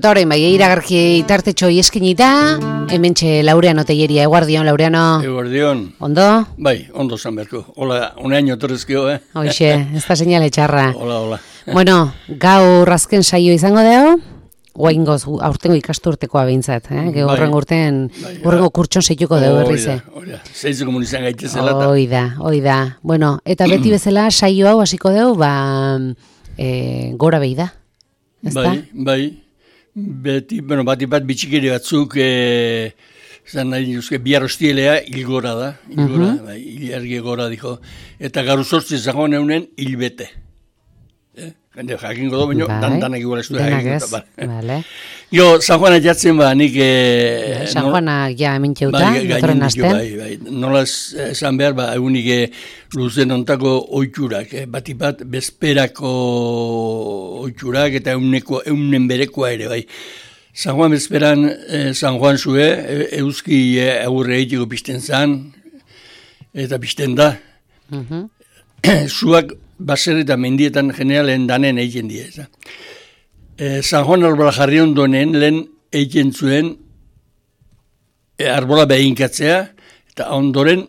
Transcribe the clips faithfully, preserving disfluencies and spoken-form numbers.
eta orain bai, iragarki tartetxo ieskinita, hementxe Laureano Telleria, eguardion, Laureano. Eguardion. Ondo? Bai, ondo zan berko. Hola, uneaino torrezkio, eh? Hoxe, ez da señale txarra. Hola, hola. Bueno, gaur azken saio izango deo, guaingoz, aurtengo ikasturtekoa behintzat, eh? Ge horrengo urten, horrengo kurtson seituko deu berrize. Oida, zeizu komunizan gaitezela. Oida, oida. Bueno, eta beti bezala saio hau hasiko deu, ba, e, gora behi da. Bai, bai. Beti, bueno, bati bat bitxikeri batzuk, e, zan nahi duzke, bihar hostielea hilgora da, hilgora, uh -huh. bai, hilargi gora diko, eta garu sortzi zagoen eunen hilbete. Eh? Jende, jakingo do, baino, dan, danak igual ez du jakingo. Vale. Jo, San Juana jatzen ba, nik... E, San Juana ja hemen txeuta, notoren asten. Bai, bai, nola esan behar, ba, egunik e, luzen ontako oitxurak, eh? Bati bat, bezperako oitxurak eta euneko, eunen berekoa ere, bai. San Juan bezperan, eh, San Juan zue, e, euski e, aurre egiteko pizten zan, eta pizten da. Uh -huh. Zuak baser eta mendietan generalen danen egiten die. E, San Juan arbola jarri ondonen lehen egiten zuen e, arbola behinkatzea, eta ondoren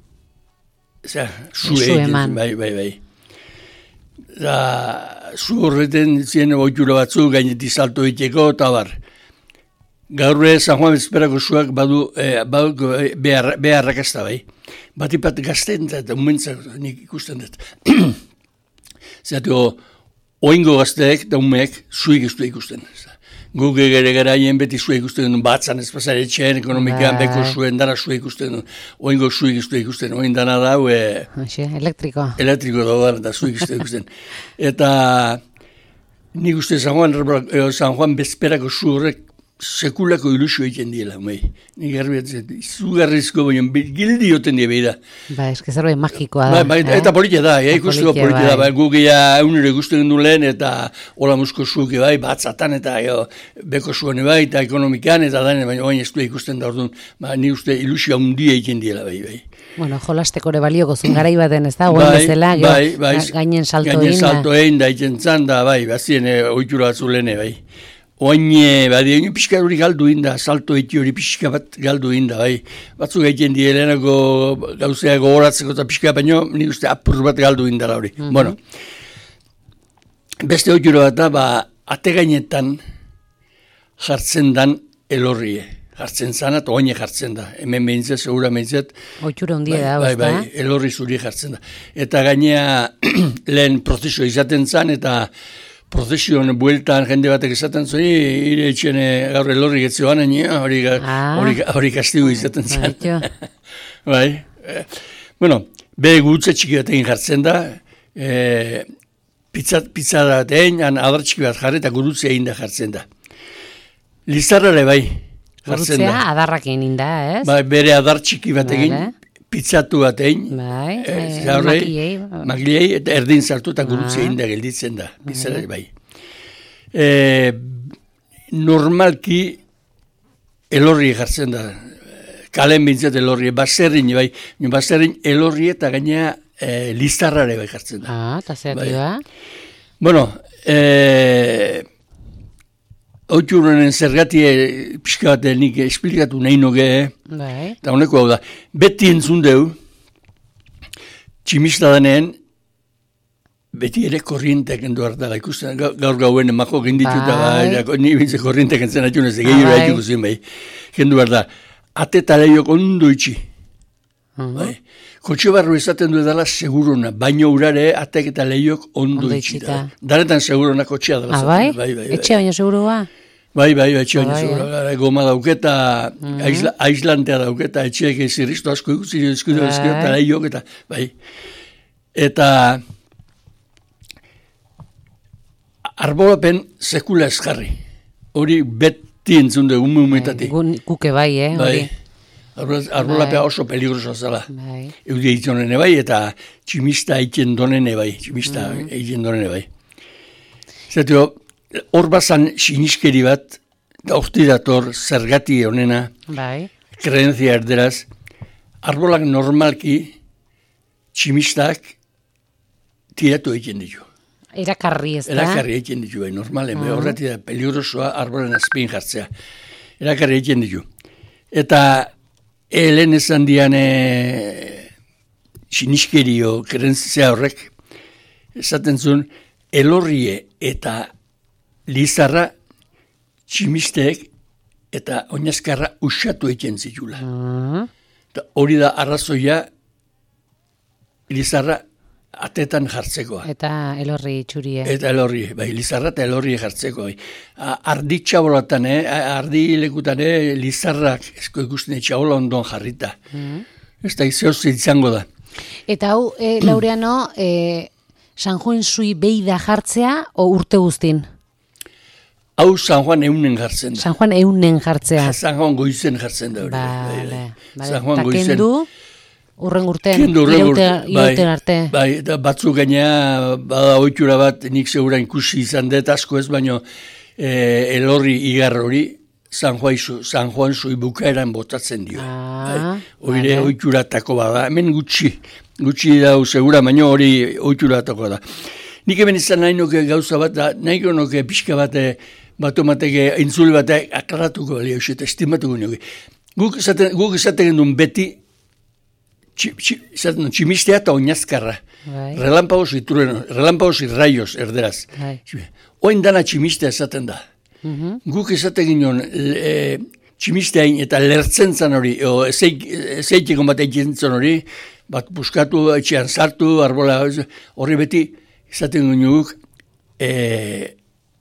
zu egiten, bai, bai, bai. Da, zu horreten ziren oitxura batzu, gainetik salto egiteko, eta bar. Gaurre San Juan bezperako zuak badu, e, badu behar, beharrakazta bai. Batipat gazten eta umentzak nik ikusten dut. Zeratu, oingo gazteek eta umeek zuik ez du ikusten. Guk egere garaien beti zuik ikusten duen, batzan ez pasare etxean, ekonomikan, beko zuen, dara zuik ikusten duen. Oingo zuik ez du ikusten, oin dana dau... E, elektriko. Elektriko da, da zuik ez du ikusten. Eta nik uste San Juan, San Juan bezperako zu horrek sekulako ilusio egiten diela, mei. Nik garbiatzen, izugarrizko baina gildi joten die behida. Ba, eske zerbait magikoa da. Ba, ba, eh? Eta politia da, eh? Ikustu da politia da. Ba, gugia eunero ikusten gendu lehen, eta hola musko zuke bai, batzatan eta jo, beko zuen bai, eta ekonomikan, eta dane, baina baina ez du ikusten da orduan, ba, nik uste ilusio handia egiten diela, bai, bai. Bueno, jolasteko ere balioko zuen garai baten, ez da, guen bai, bezala, bai, bai, gainen salto egin da. Gainen salto egin da, egiten zan da, bai, bazien eh, oitura batzu lehene, bai. Oine, badi, oine pixka hori galdu inda, salto eti hori pixka bat galdu inda, bai. Batzuk egiten die lehenako gauzea gogoratzeko eta pixka, baino, nik uste apur bat galdu inda hori. Uh -huh. Bueno, beste oituro bat da, ba, ategainetan jartzen dan elorrie. Jartzen zan, eta oine jartzen da. Hemen behintzat, segura behintzat. Oituro ondia bai, da, bai, bai, elorri zuri jartzen da. Eta gainea lehen prozeso izaten zan, eta prozesioan bueltan jende batek esaten zuen, ire etxen gaur elorri getzeoan, hori ah. kastigu izaten zen. Bai. Bueno, be gutze txiki bat egin jartzen da, e, pizza, pizza bat egin, adar txiki bat jarri eta gurutze egin da jartzen da. Lizarrare bai, jartzen da. Gurutzea adarrak egin da, ez? Bai, bere adar txiki bat egin, pizzatu bat egin, bai, e, makilei, makilei, eta erdin sartu eta gurutze egin da gelditzen da. Pizzare, bai. E, normalki elorri jartzen da. Kalen bintzat elorri, baserrin, bai. Baserrin elorri eta gaina e, lizarrare bai jartzen da. Ah, eta zerri ba? Bueno, e, oitxuronen zergatie pixka bat nik esplikatu nahi noge, bai. Eta honeko hau da, beti entzun deu, tximista danean, beti ere korrientek endu hartala, ikusten gaur gauen emako gendituta, bai. Ni bintze korrientek entzen atxun ez, gehiago bai. Haituko zen bai, gendu hartala, ate taleiok ondo itxi, uh -huh. bai. Kotxe barru ezaten du edala segurona, baino urare atek eta leiok ondo, ondo itxita. Danetan segurona kotxea dela. Ah, bai? Bai, bai, bai. Etxe baino segurua? Bai, bai, etxe baino segurua. Bai, goma dauketa, uh -huh. aisla, aislantea dauketa, etxeek zirriztu asko ikusi, eskudu bai. Eskudu eta leiok eta, bai. Eta arbolapen sekula eskarri. Hori beti entzun dugu, ume umetatik. Kuke bai, eh? Bai. Arbolapea bai. Oso peligrosoa zela. Bai. Eude egiten bai, eta tximista egiten donene bai. Tximista mm. egiten donene bai. Zertu, hor bazan siniskeri bat, da orti dator zergati honena, bai. Kreentzia erderaz, arbolak normalki tximistak tiratu egiten ditu. Erakarri ez da? Erakarri egiten ditu, bai, normalen, uh-huh. horretik da, peligrosoa arbolen azpin jartzea. Erakarri egiten ditu. Eta helen esan dian e, siniskerio kerentzia horrek, esaten zuen, elorrie eta lizarra tximisteek eta oinazkarra usatu egiten zitula. Uh-huh. Hori da arrazoia lizarra atetan jartzekoa. Eta elorri txurie. Eta elorri, bai, lizarra eta elorri jartzeko. Bai. Ardi txabolatan, eh? ardi lekutan, eh? lizarrak, esko ikusten txabola ondon jarrita. Mm. Ez da izeoz izango da. Eta hau, e, Laureano, e, San Juan zui beida jartzea, o urte guztin? Hau San Juan eunen jartzen da. San Juan eunen jartzea. San Juan goizen jartzen da. Hori. Bale, bai, bale. San Juan goizen. Kendu, urren urten, irauten arte. Bai, eta batzuk gainea, bada oitura bat, nik segura ikusi izan dut asko ez, baino e, elorri igar hori, San Juan, San Juan zui bukaeran botatzen dio. Ah, bai, hori oituratako bada, hemen gutxi, gutxi dau segura, baino hori oituratako da. Nik hemen izan nahi nuke gauza bat, da, nahi nuke pixka bat, batu mateke, entzule bat, aklaratuko bali, eta estimatuko nuke. Guk esaten, guk esaten gendun beti, tximistea eta oinazkarra. Bai. Relampagos itrueno, relampagos irraios, erderaz. Bai. Oin dana tximistea esaten da. Uh-huh. Guk esaten ginen e, tximisteain eta lertzen zan hori, o ezeitekon bat egiten zan hori, bat buskatu, etxean sartu, arbola, horri beti, esaten ginen guk, e,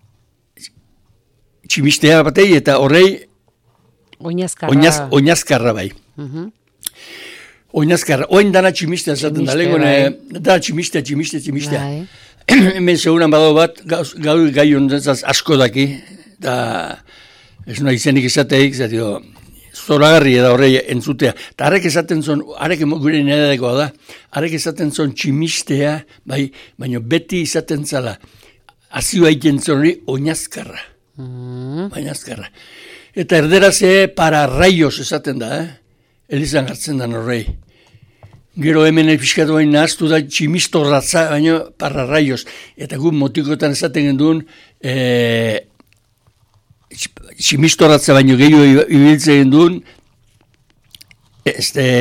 tximistea batei eta horrei oinazkarra, oinaz, oinazkarra bai. Uh-huh. Oinazkarra, oin dana tximistea zaten da, lehenko, bai. Da tximistea, tximistea, tximistea. Bai. Hemen seguran badago bat, gau gai hondentzaz asko daki, da, ez nahi izenik esateik, zatio, zoragarri da horrei entzutea. Eta harek esaten zon, harek gure nedadekoa da, harek esaten zon tximistea, bai, baina beti izaten zala, azioa egiten zon hori oinazkarra. Mm. Oinazkarra. Eta erderaze para raios esaten da, eh? Elizan hartzen da norrei. Gero hemen pixkatu bain nahaztu da tximistorratza, baina para raios. Eta gu motikotan esaten genduen, e, tximistorratza baino gehiago ibiltzen genduen, este,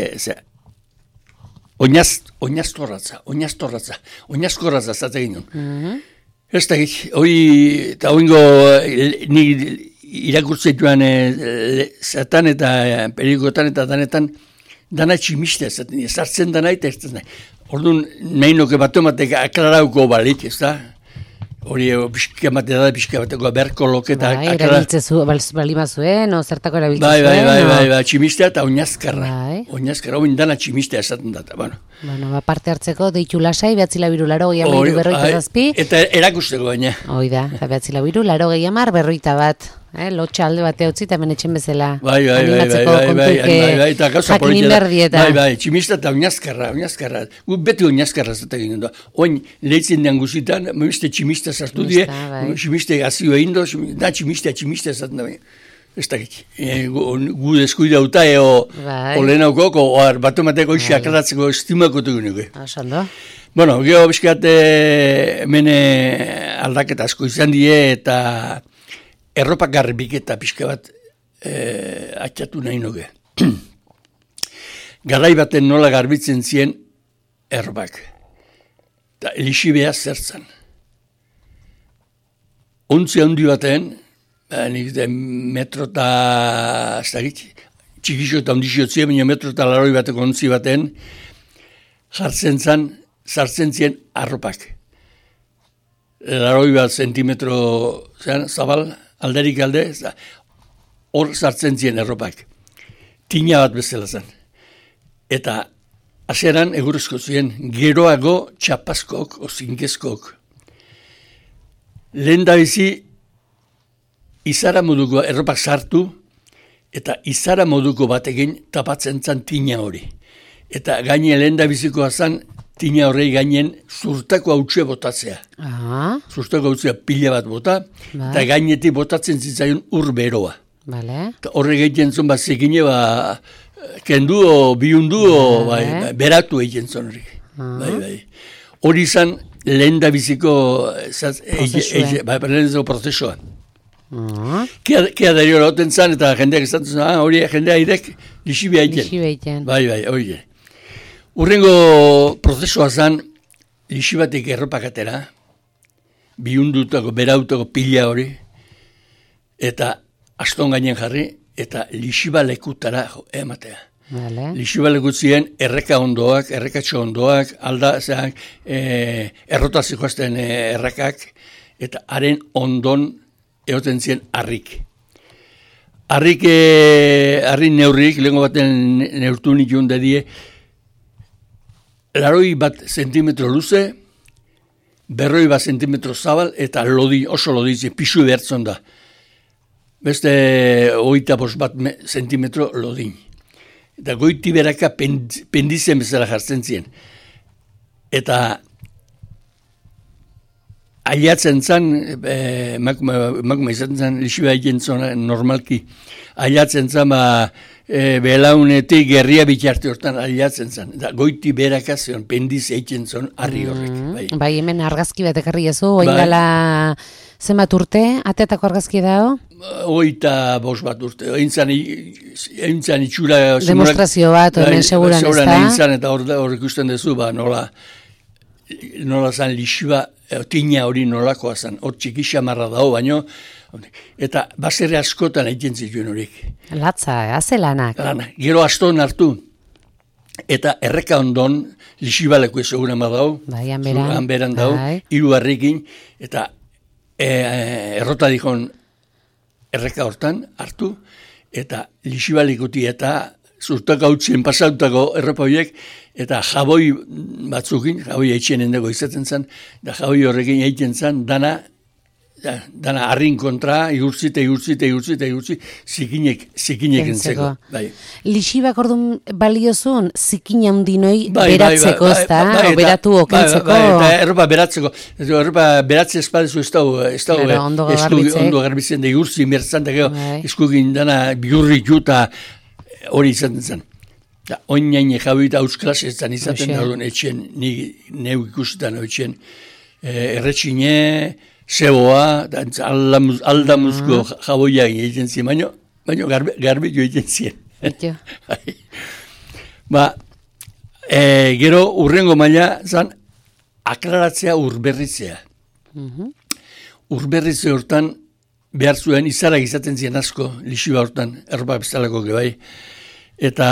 oinaz, oinaztorratza, oinaztorratza, oinazkorratza esaten genduen. Mm-hmm. Ez da, hori, eta oingo, nik irakurtzen joan e, zatan eta e, perikotan eta danetan, dana tximistea zaten, ezartzen dana eta ez da. Orduan, nahi nuke batu ematek aklarauko balik, ez da? Hori pixka matea da, pixka bateko berko loketa. Bai, erabiltzezu, balimazuen, o zertako erabiltzezuen. Bai, bai, bai, bai, bai, tximistea eta oinazkarra. Bai. Oinazkarra, oin dana tximistea esaten da, bueno. Bueno, ba, parte hartzeko, deitu lasai, behatzila biru laro gehi amairu berroita zazpi. Eta erakusteko baina. Hoi da, behatzila biru laro gehi amar berroita bat. Eh, lotxa alde batea utzi eta menetxen bezala. Bai, bai, bai, bai, bai, bai, bai, bai, eta gauza politela. Bai, bai, tximista eta oinazkarra, oinazkarra. Gu beti oinazkarra zaten ginen da. Oin, lehitzen den guzitan, moizte tximista zartu die, tximiste gazio egin do, da tximista, tximista zaten da. Ez da, e, gu, gu deskuida uta, eo, bai. Olenaukok, o batu mateko isi bai. Aklaratzeko estimako tugunuke. Asando. Bueno, geho bizkat, mene aldaketa asko izan die, eta erropak garbik eta pixka bat e, atxatu nahi nuke. Garai baten nola garbitzen zien erropak. Eta elixibea zertzan. Ontzi handi baten, nik de metro eta txikixo eta ondixo zien, baina metro eta laroi bateko ontzi baten, jartzen zan, zartzen zien arropak. Laroi bat zentimetro zean, zabal, alderik alde, hor sartzen zien erropak. Tina bat bezala zen. Eta hasieran egurezko zien, geroago txapaskok, o zinkeskok. Lehen da bizi, izara moduko erropak sartu, eta izara moduko bat egin tapatzen zan tina hori. Eta gaine lehen da bizikoa zen, tina horrei gainen zurtako hautxe botatzea. Aha. Zurtako hautzea pila bat bota, ba. Eta gainetik botatzen zitzaion ur beroa. Bale. Horre egiten zon bat zekine, ba, kendu o biundu o bai, beratu egiten zon horrek. Bai, bai. hori izan lehen da biziko prozesua. Uh-huh. Kea dario lauten zan, eta jendeak esaten zan, ah, hori jendea irek lixibia egiten. Lixibia egiten. Bai, bai, hori. Urrengo prozesua zan, lixibatik erropakatera, bihundutako, berautako pila hori, eta aston gainen jarri, eta lixiba lekutara ematea. Vale. Lixiba lekut erreka ondoak, errekatxo ondoak, alda, zean, e, errotaziko azten e, errekak, eta haren ondon egoten ziren harrik. Harrik, e, harri neurrik, lehenko baten neurtu nikun dadie, laroi bat zentimetro luze, berroi bat zentimetro zabal, eta lodi, oso loditzen, pisu behartzen da. Beste oita bost bat zentimetro lodin. Eta goiti beraka pend, pendizen bezala jartzen ziren. Eta ailatzen zan, emakume izaten zan, lixiba egin zona normalki, ailatzen zan, ba, e, belaunetik gerria bitxarte hortan ailatzen zan. Eta goiti beraka zion, pendiz egin zon, harri horrek. Mm, bai. bai, hemen argazki bat ekarri ezu, oin bai. Gala zenbat urte, atetako argazki dago? Oita bost bat urte, eintzan, eintzan itxura... Demonstrazio bat, hemen seguran ez da? Eintzan, eta hor, hor ikusten dezu, ba, nola, nola zan lixiba, tina hori nolakoa zan, hor txikisa marra dago, baino, eta baserre askotan egiten zituen horik. Latza, haze lanak. Lana, gero aston hartu, eta erreka ondon, lixibaleko seguran badau, bai, hanberan, hanberan dau, bai. Hiru harrikin, eta e, errota dikon erreka hortan hartu, eta lixibalikuti eta zurtak hautzen pasautako erropa horiek, eta jaboi batzukin, jaboi eitxenen dago izaten zen, da jaboi horrekin egiten zen, dana, da, dana harrin kontra, igurtzite, igurtzite, igurtzite, igurtzite, zikinek, zikinek entzeko. Bai. Lixibak orduan baliozun, zikina hundinoi bai, beratzeko, bai, ez da? bai, bai, Oberatu bai, okentzeko? Bai, bai, eta erropa beratzeko. Erropa beratze espadezu ez dago, ez dago, claro, ondo garbitzek. Ondo garbitzen da igurtzi, mertzan da gero, bai. Eskugin dana biurri juta hori izaten zen. Da, oinain jabuita eusklas ez zan izaten da, etxen, ni neu ikusetan etxen, e, erretxine, zeboa, aldamuzko uh-huh. jaboiak egiten ziren, baina baino garbi, garbi jo egiten ziren. Ba, e, gero urrengo maila zan, aklaratzea urberritzea. Uh-huh. Urberritze hortan, behar zuen, izarak izaten ziren asko, lixiba hortan, erba bezalako gebai, eta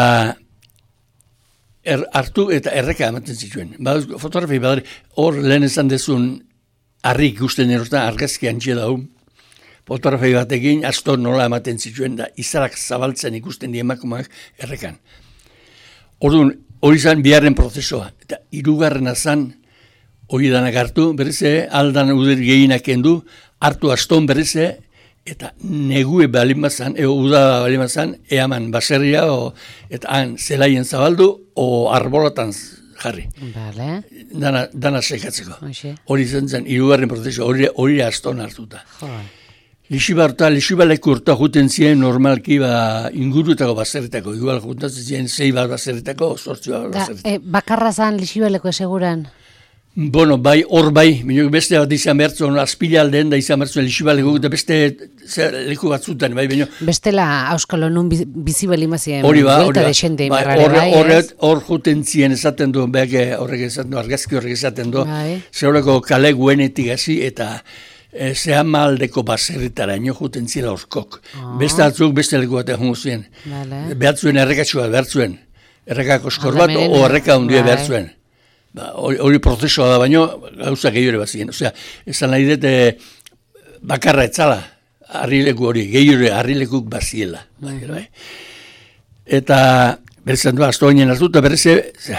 er, hartu eta erreka ematen zituen. Ba, fotografi badari, hor lehen esan dezun, harri ikusten erotan argazki antxe dau, fotografi batekin, astor nola ematen zituen, da izarak zabaltzen ikusten di emakumak errekan. Orduan, hori zan biharren prozesua, eta hirugarrena zan, hori danak hartu, berrize, aldan uder gehienak endu, hartu aston berrize, eta negue balimazan, eo uda balimazan, eaman baserria, o, eta han zelaien zabaldu, o arbolatan jarri. Vale. Dana, dana sekatzeko. Oxe. Hori zen zen, hirugarren prozesu, hori, hori aston hartuta. Jo. Lixiba horta, lixibaleko urta juten ziren normalki ba, ingurutako baserritako, igual juntatzen ziren zei bat baserritako, sortzi bat baserritako. E, bakarra zan lixibaleko eseguran? Bueno, bai, hor bai, beste bat izan behartzen, azpila aldean da izan behartzen lixibaleko, eta beste zer, leku batzutan, bai, baina... Bestela, auskalo nun bizibeli mazien, hori ba, hori buelta ba, de xende, bai, marrare, bai, hor, ez? Hor juten zien esaten du, behak horrek esaten du, argazki horrek esaten du, Bai. zeureko kale guenetik hasi eta e, zehan maldeko baserritara, ino juten ziela horkok. Oh. Beste atzuk, beste leku bat egon zien. Vale. Behatzuen errekatxua behartzuen. Errekak oskor bat, Aldamenen, o erreka hundia bai. behartzuen. Ba, hori, hori prozesua da, baino gauza gehiore bat ziren. Osea, esan nahi dut bakarra etzala, harrileku hori, gehiore harrilekuk baziela. Bai, bai. Eta, berezan du, asto ginen hartu, eta bereze, zera,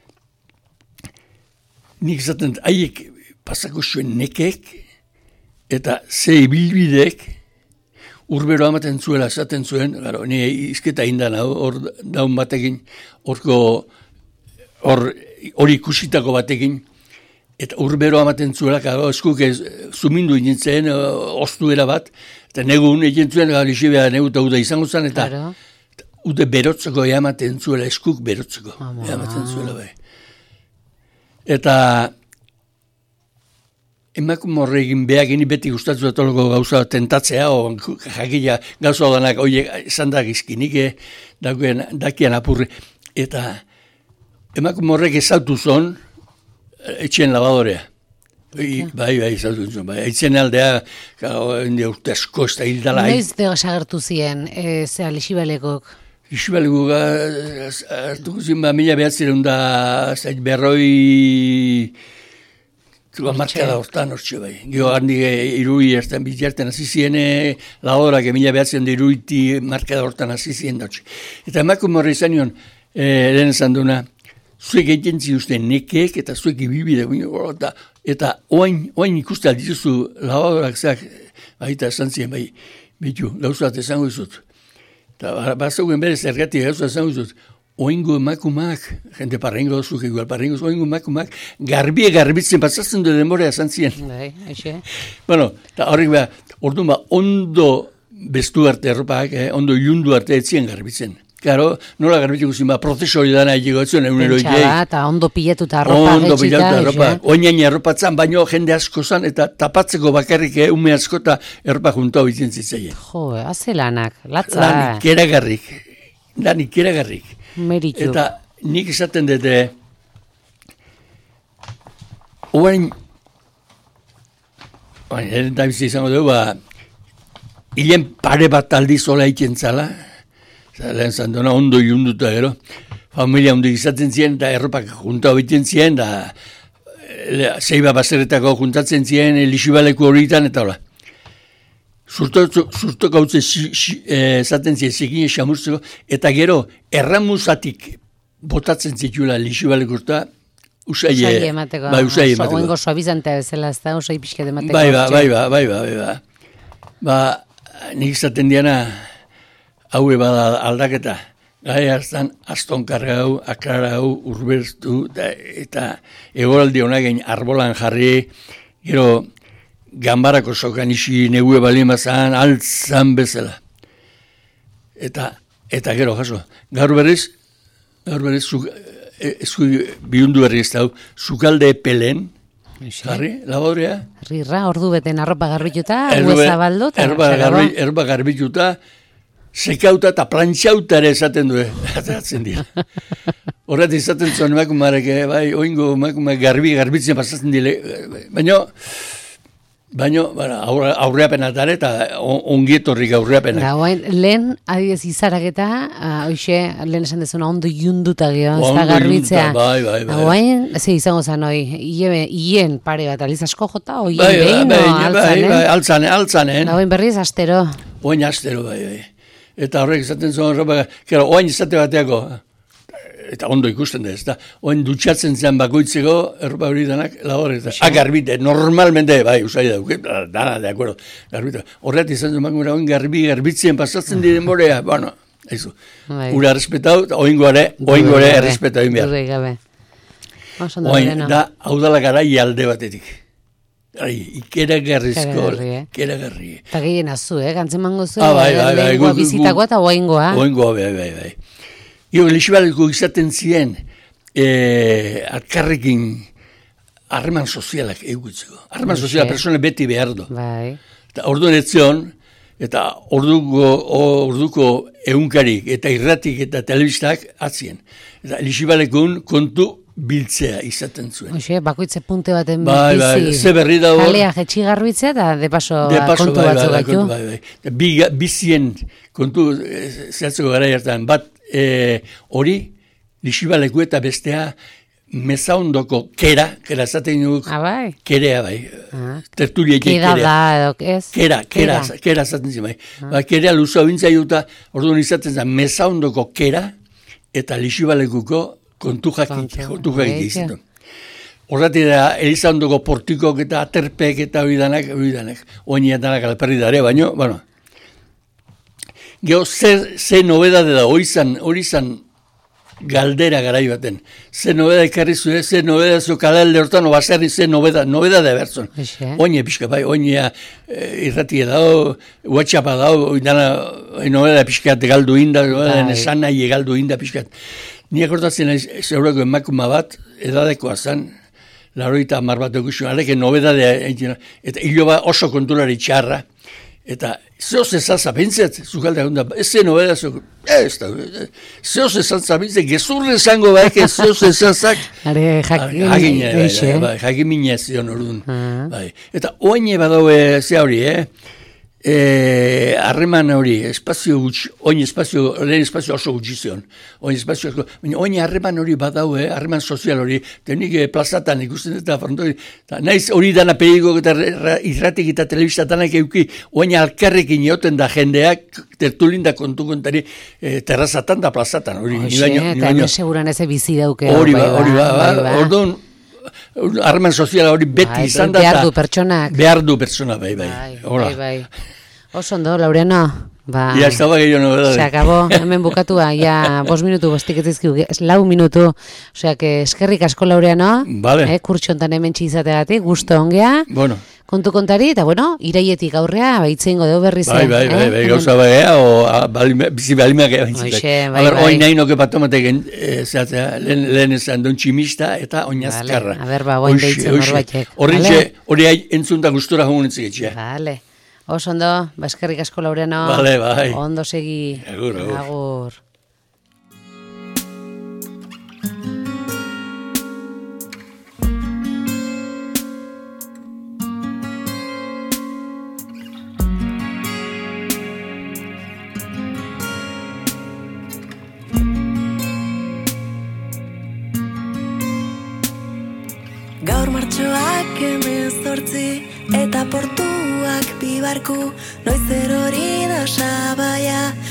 nik esaten, haiek pasako zuen nekek, eta ze ibilbidek, urbero amaten zuela, esaten zuen, garo, nire izketa indan, hor daun batekin, horko, hor, hori ikusitako batekin, eta urbero amaten zuela, gara, eskuk ez, zumindu inintzen, ostuera bat, eta negun egin zuen, gara, lixibea negu eta uda izango zen, eta Claro. ude berotzeko ematen zuela, eskuk berotzeko ematen zuela, bai. Eta emakume horregin behak ini beti gustatzen dutoloko gauza tentatzea, o jakila gauza danak, oie, esan da gizkinik, dakien, dakien apurri. Eta emakume horrek ezautu zon, etxen labadorea. Bai, bai, bai, ezautu zon. Bai. Eitzen aldea, urte asko, ez da hildala. Noiz desagertu ziren, e, zea Lixibalekok? Lixibalekok, hartuko zin, ba, mila behatzireun da, zait, berroi... Zuba marka da hortan hortxe bai. Gio handik irui ertan bitarten hasi ziene, lahorak emila behatzen da iruiti marka da hortan hasi zien dautxe. Eta emakume horre izan nion, eh, lehen esan duna, zuek egiten ziuzten nekek eta zuek ibibide, eta, eta oain, oain ikuste aldituzu lahorak zeak, baita esan zien bai, bitu, gauzat esango izut. Eta bazaugen bere zergatik gauzat esango izut, oingo emakumak, jente parrengo zuk igual parrengo, oingo emakumak, garbie garbitzen pasatzen du denborea zantzien. Bai, eixe. Bueno, eta horrek beha, orduan ba, ondo bestu arte erropak, eh, ondo iundu arte etzien garbitzen. Claro, nola garbituko zin, ba, prozeso hori dana egiko etzen, egunero egei. Eta ondo piletuta arropa Ondo piletuta arropa, oinain arropatzen, baino jende asko zan, eta tapatzeko bakarrik, eh, ume asko eta erropa juntua bitzen zitzaien. Jo, haze lanak, latza. Lanik eragarrik, lanik eragarrik. Meritu. Eta nik esaten dute, oain, oain, eren da bizi izango dugu, ba, hilen pare bat aldiz ola iken zala, lehen zandona ondo iunduta gero, familia ondo izaten ziren, da erropak junta hobiten ziren, da zeiba baseretako juntatzen ziren, Lixibaleko horietan, eta hola. Zurto gautze esaten ziren zekin esamurtzeko, eta gero erramuzatik botatzen zitula Lixibaleko urta, usai emateko. Bai, usai emateko. Oengo suabizantea bezala, ez da, usai pixket emateko. Bai, ba, bai, ba, bai, ba, bai, ba. Ba, nik izaten diana, haue bada aldaketa. Gai hartan, aston karga hau, aklara hau, urbertu, eta egoraldi honagen arbolan jarri, gero, gambarako sokan isi negue balimazan, altzan bezala. Eta, eta gero, jaso, gaur berriz, gaur berriz, esku bihundu berri ez da, sukalde pelen, jarri, laborea. Rirra, ordu beten arropa garbituta, huesa baldo, erropa garbituta, sekauta eta plantxauta ere esaten du, ateratzen dira. Horret izaten zuen emakumarek, bai, oingo emakumarek garbi, garbitzen pasatzen dile, baina, baina, aurreapena dara eta ongietorrik aurreapena. Da, oain, lehen, adibidez izaraketa, hoxe, lehen esan dezuna, ondo iunduta gio, ez da garbitzea. Bai, bai, bai. Oain, ze izango zan, oi, hien pare bat, aliz asko jota, oi, bai, behin, bai, no, altzanen. Bai, altzanen, altzanen. Da, oain berriz, astero. Oain astero, bai, bai. Eta horrek izaten zuen, ropa, kero, oain izate bateako, eta ondo ikusten da, ez da, oain dutxatzen zen bakoitzeko, erropa hori danak, labor, eta agarbite, normalmente, bai, usai da, dana, de acuerdo, garbite. Horret izan zuen, bakumera, oain garbi, garbitzen pasatzen diren borea, bueno, eizu, ura errespetau, oain gore, oain gore errespetau inbiar. Dure gabe. Oain, da, hau dala garai alde batetik. Ai, ikeragarrizko, ikeragarri. Eta gehien azu, eh? Gantzen mango zu, ah, bai, bai, bai, lehengoa bizitakoa eta oaingoa. Oaingoa, bai, bai, bai. Io, Lixibaleko izaten ziren, eh, alkarrekin harreman sozialak egutzeko. Harreman sozialak persone beti behar du. Bai. Eta orduan etzion, eta orduko, orduko eunkarik, eta irratik, eta telebistak atzien. Eta Lixibalekun kontu biltzea izaten zuen. Oxe, bakoitze punte baten bai, bizi. Bai, ze berri dago. Kalea jetxi garbitzea eta de paso, de paso kontu bai, batzuk bai, gaitu. Bai, bai. Bi, bizien kontu zehatzeko gara hartan, bat hori, e, Lixibaleku eta bestea mezaondoko kera, kera zaten duk, ah, bai. kerea bai, ah. tertuliek kerea. Keda da, edok, ez? Kera, kera, kera, kera zaten zen bai. Ah. Ba, kerea luzua bintzai duta, orduan izaten zen, mezaondoko kera eta Lixibalekuko kontu jakik, kontu jakik izan. Horretik da, Elizandoko portikok eta aterpek eta hori danak, hori danak, oinean danak alperri dare, baino, bueno. Gero, ze, ze nobedade da, hori zan, hori zan galdera garai baten. Ze nobeda ikarri zuen, ze nobeda zu kalalde hortan, o baserri ze nobeda, nobeda da bertzon. Oine pixka, bai, oinea e, irratia dao, WhatsAppa dao, hori dana, nobeda pixkat galdu inda, esan nahi galdu inda pixkat. Ni akordatzen zeurako emakuma bat, edadekoa zan, laroita hamar bat ekusi, areke nobedadea, eta hiloba oso kontulari txarra, eta zehoz ezan zabentzet, zukalde handa, ez zen nobeda, ez da, zehoz ezan zabentzet, gezurre zango baik, zehoz ezan zak, Are, jakin, jakin, bai, jakin minez zion orduan, bai. Eta oaine badaue ze hori, eh? Harreman hori, espazio gutxi, oin espazio, lehen espazio oso gutxi zion, oin espazio asko, baina oin harreman hori badaue, harreman sozial hori, tenik plazatan ikusten eta frontori, naiz hori dana periko eta irratik eta telebistatanak euki, oin alkarrekin ioten da jendeak, tertulinda kontu kontari, terrazatan da plazatan, hori. Oxe, eta hemen seguran eze bizi dauke. Hori ba, hori ba, orduan, harreman soziala hori beti izan da. Behar du pertsonak. Behar du pertsona, bai, bai. Bai, bai. Oso ondo, Laureano. Ba, ya estaba gehiago novedade. Se acabó, hemen bukatua, ya bost minutu, bostik etzizkiu, lau minutu. Osea, que eskerrik asko, Laureano. Vale. Eh, kurtxontan hemen txizategatik, gusto ongea. Bueno. Kontu kontari, eta bueno, iraietik aurrea, baitzengo deu berriz. Bai, bai, bai, bai, gauza bagea, o bizi balimak ega baintzitak. Bai, bai. Oin nahi noke patomatek, zehatzea, lehen esan don tximista eta oinazkarra. A ber, ba, oin deitzen horbaitek. Horritxe, hori entzunta gustura joan entzik etxea. Vale. Oso ondo, eskerrik asko, Laureano. Vale, bai. Ondo segi. Agur, agur. Agur. Gaur martxoak hemezortzi eta portuak bibarku, noiz erori da sabaia,